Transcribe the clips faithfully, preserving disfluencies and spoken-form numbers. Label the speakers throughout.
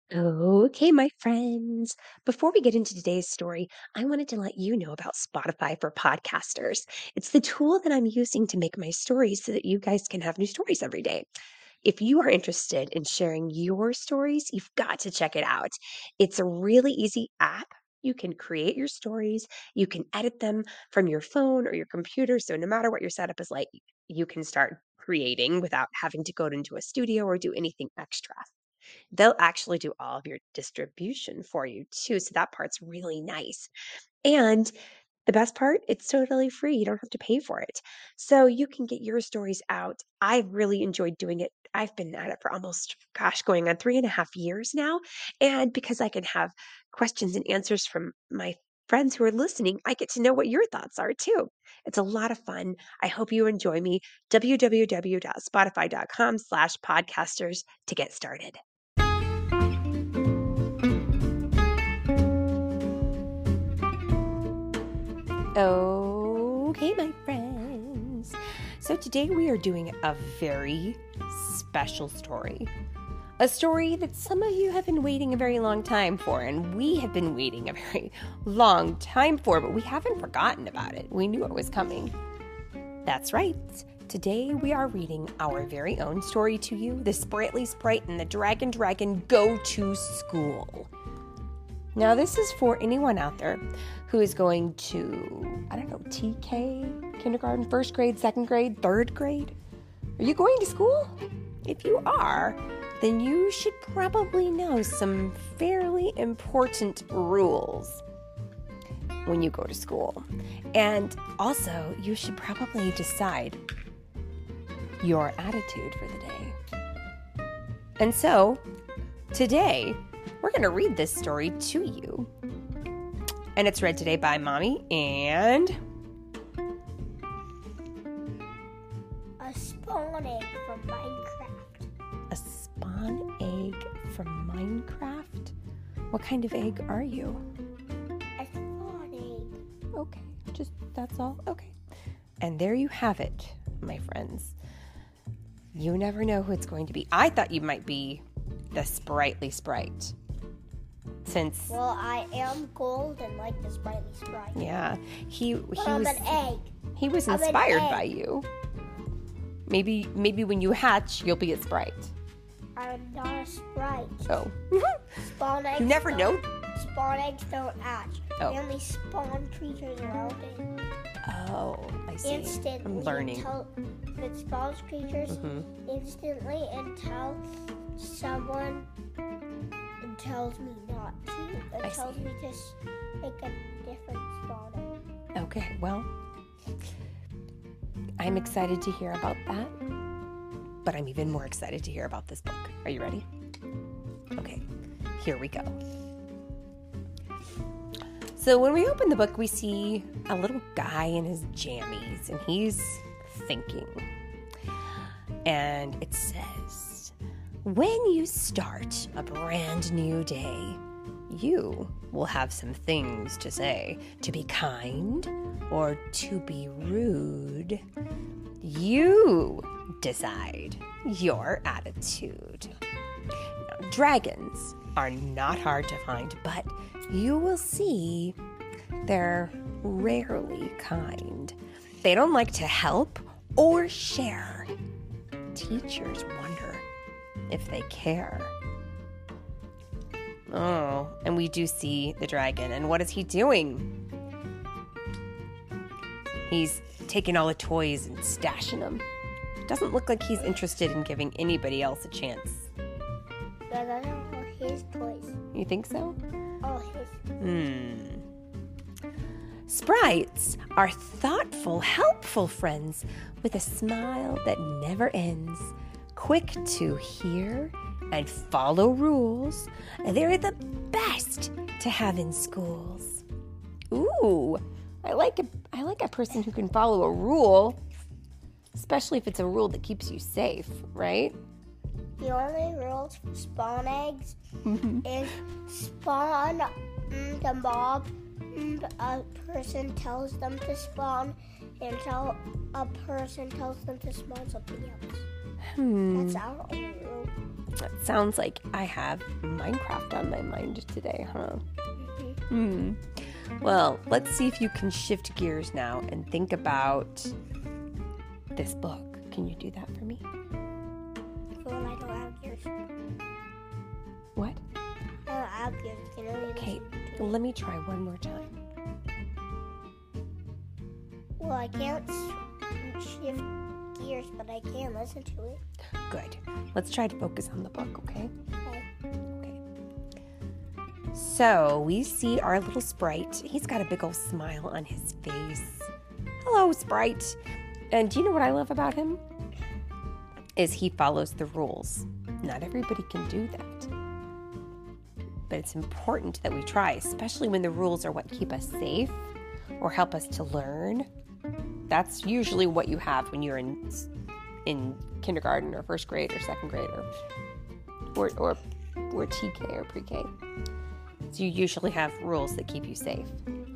Speaker 1: Okay, my friends. Before we get into today's story, I wanted to let you know about Spotify for podcasters. It's the tool that I'm using to make my stories so that you guys can have new stories every day. If you are interested in sharing your stories, you've got to check it out. It's a really easy app. You can create your stories, you can edit them from your phone or your computer. So, no matter what your setup is like, you can start creating without having to go into a studio or do anything extra. They'll actually do all of your distribution for you too, so that part's really nice. And the best part, it's totally free. You don't have to pay for it. So you can get your stories out. I've really enjoyed doing it. I've been at it for almost, gosh, going on three and a half years now. And because I can have questions and answers from my friends who are listening, I get to know what your thoughts are too. It's a lot of fun. I hope you enjoy me. www.spotify.com slash podcasters to get started. Okay, my friends. So today we are doing a very special story. A story that some of you have been waiting a very long time for, and we have been waiting a very long time for, but we haven't forgotten about it. We knew it was coming. That's right. Today we are reading our very own story to you, The Sprightly Sprite and the Dragon Dragon Go to School. Now, this is for anyone out there who is going to, I don't know, T K, kindergarten, first grade, second grade, third grade. Are you going to school? If you are, then you should probably know some fairly important rules when you go to school. And also, you should probably decide your attitude for the day. And so, today, we're going to read this story to you. And it's read today by Mommy and...
Speaker 2: A spawn egg from Minecraft.
Speaker 1: A spawn egg from Minecraft? What kind of egg are you?
Speaker 2: A spawn egg.
Speaker 1: Okay, just that's all? Okay. And there you have it, my friends. You never know who it's going to be. I thought you might be the Sprightly Sprite. Since
Speaker 2: Well, I am golden like the Sprightly Sprite.
Speaker 1: yeah, he he
Speaker 2: But
Speaker 1: was
Speaker 2: I'm an egg.
Speaker 1: he was
Speaker 2: I'm an
Speaker 1: inspired
Speaker 2: egg.
Speaker 1: by you. Maybe maybe when you hatch, you'll be a sprite.
Speaker 2: I'm not a sprite.
Speaker 1: Oh,
Speaker 2: Spawn eggs.
Speaker 1: you never
Speaker 2: don't,
Speaker 1: know.
Speaker 2: Spawn eggs don't hatch.
Speaker 1: Oh.
Speaker 2: They only spawn creatures around it
Speaker 1: Oh, I see.
Speaker 2: instantly.
Speaker 1: I'm learning.
Speaker 2: Until it spawns creatures
Speaker 1: Mhm.
Speaker 2: instantly until someone tells me not to.
Speaker 1: I
Speaker 2: It tells
Speaker 1: see.
Speaker 2: me to s- make a different spawn egg.
Speaker 1: Okay, well, I'm excited to hear about that, but I'm even more excited to hear about this book. Are you ready? Okay, here we go. So when we open the book, we see a little guy in his jammies, and he's thinking. And it says, when you start a brand new day, you will have some things to say. To be kind or to be rude. You decide your attitude. Now, dragons are not hard to find, but you will see they're rarely kind. They don't like to help or share. Teachers wonder if they care. Oh, and we do see the dragon. And what is he doing? He's taking all the toys and stashing them. Doesn't look like he's interested in giving anybody else a chance.
Speaker 2: But those are all his toys.
Speaker 1: You think so?
Speaker 2: All his.
Speaker 1: Hmm. Sprites are thoughtful, helpful friends with a smile that never ends. Quick to hear and follow rules. They're the best to have in schools. Ooh, I like a I like a person who can follow a rule, especially if it's a rule that keeps you safe, right?
Speaker 2: The only rules for spawn eggs is spawn mm, the mob. Mm, a person tells them to spawn until a person tells them to spawn something else.
Speaker 1: Hmm.
Speaker 2: That's our only rule.
Speaker 1: That sounds like I have Minecraft on my mind today, huh?
Speaker 2: Mm-hmm.
Speaker 1: Hmm. Well, let's see if you can shift gears now and think about this book. Can you do that for me?
Speaker 2: Well, I don't have gears.
Speaker 1: What?
Speaker 2: I don't have gears. Can only
Speaker 1: Okay,
Speaker 2: listen to
Speaker 1: let me try one more time.
Speaker 2: Well, I can't s- shift gears, but I can listen to it.
Speaker 1: Good. Let's try to focus on the book, okay?
Speaker 2: Okay.
Speaker 1: Okay. So we see our little Sprite. He's got a big old smile on his face. Hello, Sprite. And do you know what I love about him? Is he follows the rules. Not everybody can do that. But it's important that we try, especially when the rules are what keep us safe or help us to learn. That's usually what you have when you're in in kindergarten or first grade or second grade or or or, or T K or pre-K. So you usually have rules that keep you safe.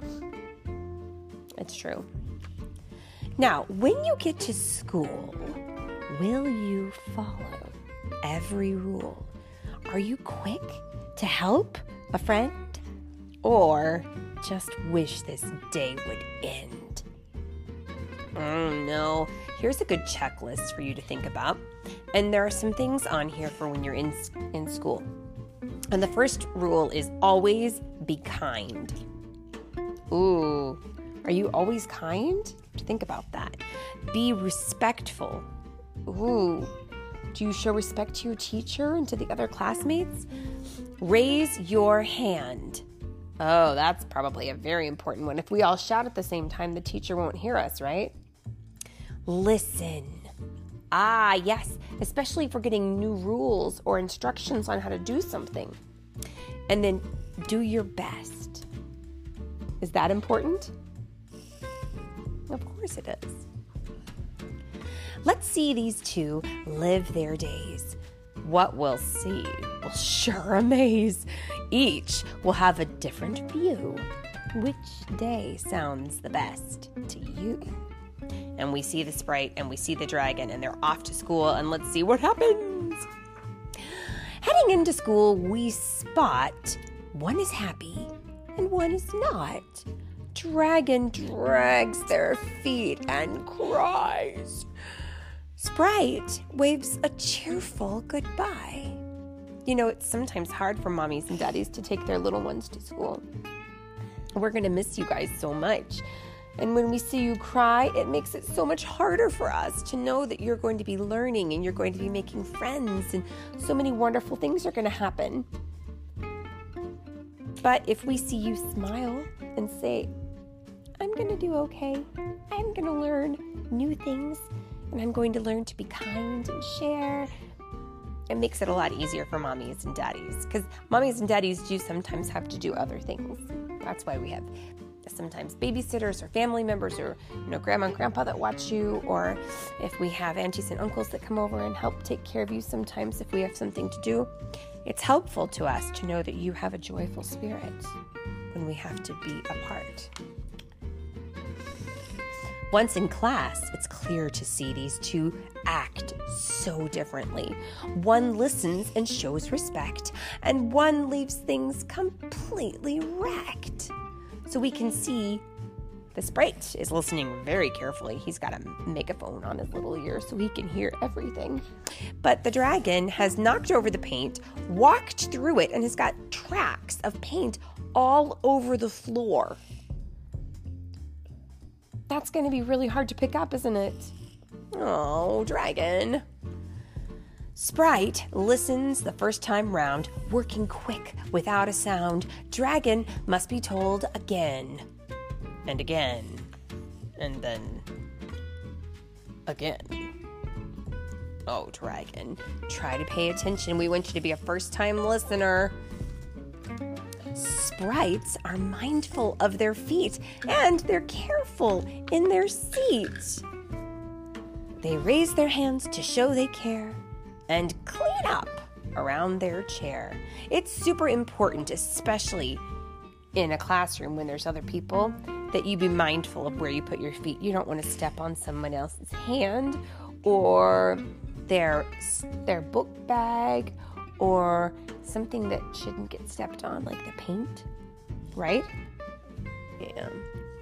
Speaker 1: It's true. Now, when you get to school, will you follow every rule? Are you quick to help a friend? Or just wish this day would end? Oh no. Here's a good checklist for you to think about. And there are some things on here for when you're in in school. And the first rule is always be kind. Ooh, are you always kind? Think about that. Be respectful. Ooh, do you show respect to your teacher and to the other classmates? Raise your hand. Oh, that's probably a very important one. If we all shout at the same time, the teacher won't hear us, right? Listen. Ah, yes, especially if we're getting new rules or instructions on how to do something. And then do your best. Is that important? Of course it is. Let's see these two live their days. What we'll see will sure amaze. Each will have a different view. Which day sounds the best to you? And we see the Sprite and we see the dragon and they're off to school, and let's see what happens. Heading into school, we spot one is happy and one is not. Dragon drags their feet and cries. Sprite waves a cheerful goodbye. You know, it's sometimes hard for mommies and daddies to take their little ones to school. We're going to miss you guys so much. And when we see you cry, it makes it so much harder for us to know that you're going to be learning and you're going to be making friends and so many wonderful things are going to happen. But if we see you smile and say, I'm going to do okay, I'm going to learn new things, and I'm going to learn to be kind and share, it makes it a lot easier for mommies and daddies, because mommies and daddies do sometimes have to do other things. That's why we have sometimes babysitters or family members or, you know, grandma and grandpa that watch you, or if we have aunties and uncles that come over and help take care of you sometimes if we have something to do. It's helpful to us to know that you have a joyful spirit when we have to be apart. Once in class, it's clear to see these two act so differently. One listens and shows respect, and one leaves things completely wrecked. So we can see the Sprite is listening very carefully. He's got a megaphone on his little ear so he can hear everything. But the dragon has knocked over the paint, walked through it, and has got tracks of paint all over the floor. That's going to be really hard to pick up, isn't it? Oh, dragon. Sprite listens the first time round, working quick without a sound. Dragon must be told again and again and then again. Oh, dragon, try to pay attention. We want you to be a first-time listener. Sprites are mindful of their feet and they're careful in their seat. They raise their hands to show they care and clean up around their chair. It's super important, especially in a classroom when there's other people, that you be mindful of where you put your feet. You don't want to step on someone else's hand or their their book bag or something that shouldn't get stepped on, like the paint, right? Yeah.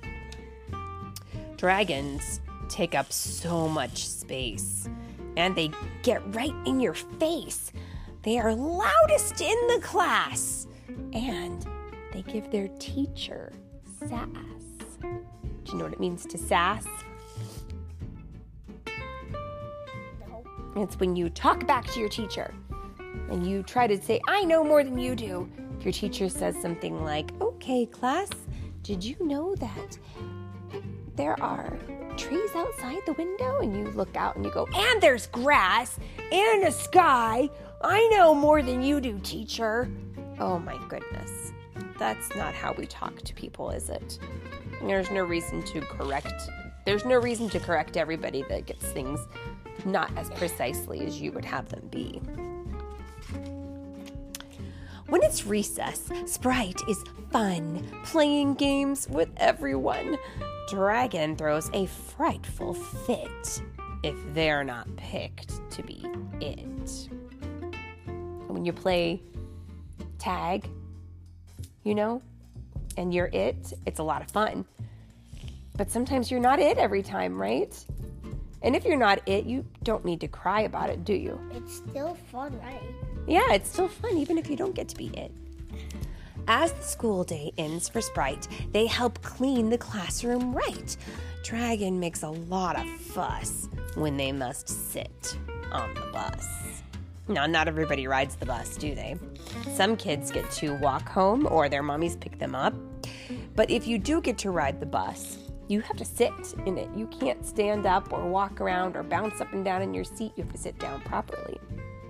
Speaker 1: Dragons take up so much space, and they get right in your face. They are loudest in the class, and they give their teacher sass. Do you know what it means to sass?
Speaker 2: No.
Speaker 1: It's when you talk back to your teacher and you try to say, I know more than you do. If your teacher says something like, okay, class, did you know that there are trees outside the window? And you look out and you go, and there's grass and a sky. I know more than you do, teacher. Oh my goodness. That's not how we talk to people, is it? There's no reason to correct. There's no reason to correct everybody that gets things not as precisely as you would have them be. When it's recess, Sprite is fun, playing games with everyone. Dragon throws a frightful fit if they're not picked to be it. When you play tag, you know, and you're it, it's a lot of fun. But sometimes you're not it every time, right? And if you're not it, you don't need to cry about it, do you?
Speaker 2: It's still fun, right?
Speaker 1: Yeah, it's still fun, even if you don't get to be it. As the school day ends for Sprite, they help clean the classroom right. Dragon makes a lot of fuss when they must sit on the bus. Now, not everybody rides the bus, do they? Some kids get to walk home or their mommies pick them up. But if you do get to ride the bus, you have to sit in it. You can't stand up or walk around or bounce up and down in your seat. You have to sit down properly.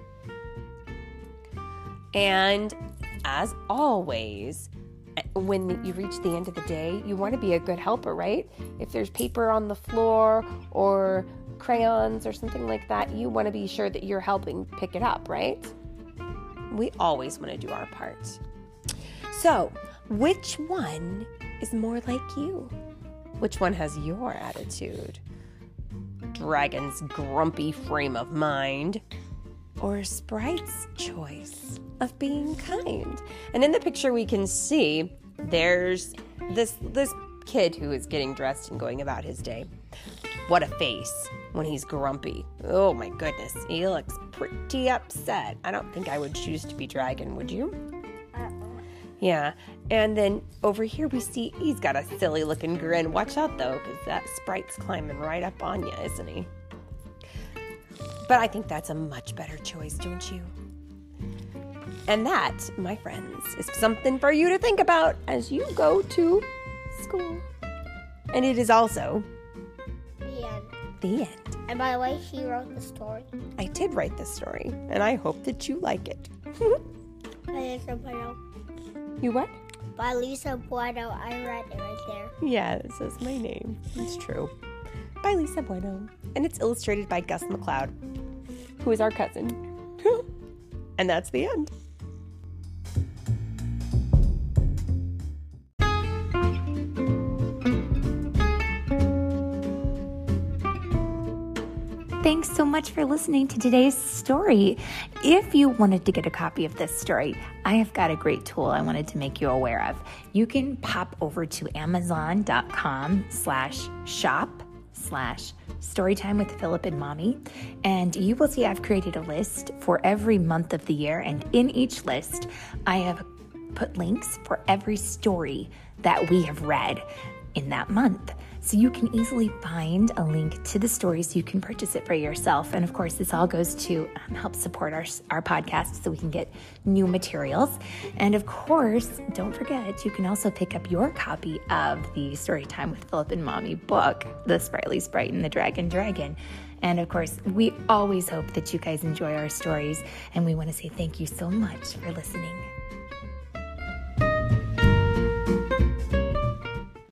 Speaker 1: And as always, when you reach the end of the day, you want to be a good helper, right? If there's paper on the floor or crayons or something like that, you want to be sure that you're helping pick it up, right? We always want to do our part. So, which one is more like you? Which one has your attitude? Dragon's grumpy frame of mind, or Sprite's choice of being kind? And in the picture we can see there's this this kid who is getting dressed and going about his day. What a face when he's grumpy. Oh my goodness, he looks pretty upset. I don't think I would choose to be Dragon, would you?
Speaker 2: Uh-uh.
Speaker 1: Yeah, and then over here we see he's got a silly looking grin. Watch out though, because that Sprite's climbing right up on you, isn't he? But I think that's a much better choice, don't you? And that, my friends, is something for you to think about as you go to school. And it is also
Speaker 2: The end.
Speaker 1: the end.
Speaker 2: And by the way, he wrote the story.
Speaker 1: I did write this story, and I hope that you like it.
Speaker 2: By Lisa Bueno.
Speaker 1: You what?
Speaker 2: By Lisa Bueno. I read it right there.
Speaker 1: Yeah, it says my name. It's true. By Lisa Bueno. And it's illustrated by Gus McLeod, who is our cousin. And that's the end.
Speaker 3: Thanks so much for listening to today's story. If you wanted to get a copy of this story, I have got a great tool I wanted to make you aware of. You can pop over to amazon.com slash shop slash storytime with Philip and Mommy, and you will see I've created a list for every month of the year, and in each list, I have put links for every story that we have read in that month. So you can easily find a link to the story so you can purchase it for yourself. And of course, this all goes to um, help support our, our podcast so we can get new materials. And of course, don't forget, you can also pick up your copy of the Storytime with Philip and Mommy book, The Sprightly Sprite and the Dragon Dragon. And of course, we always hope that you guys enjoy our stories. And we want to say thank you so much for listening.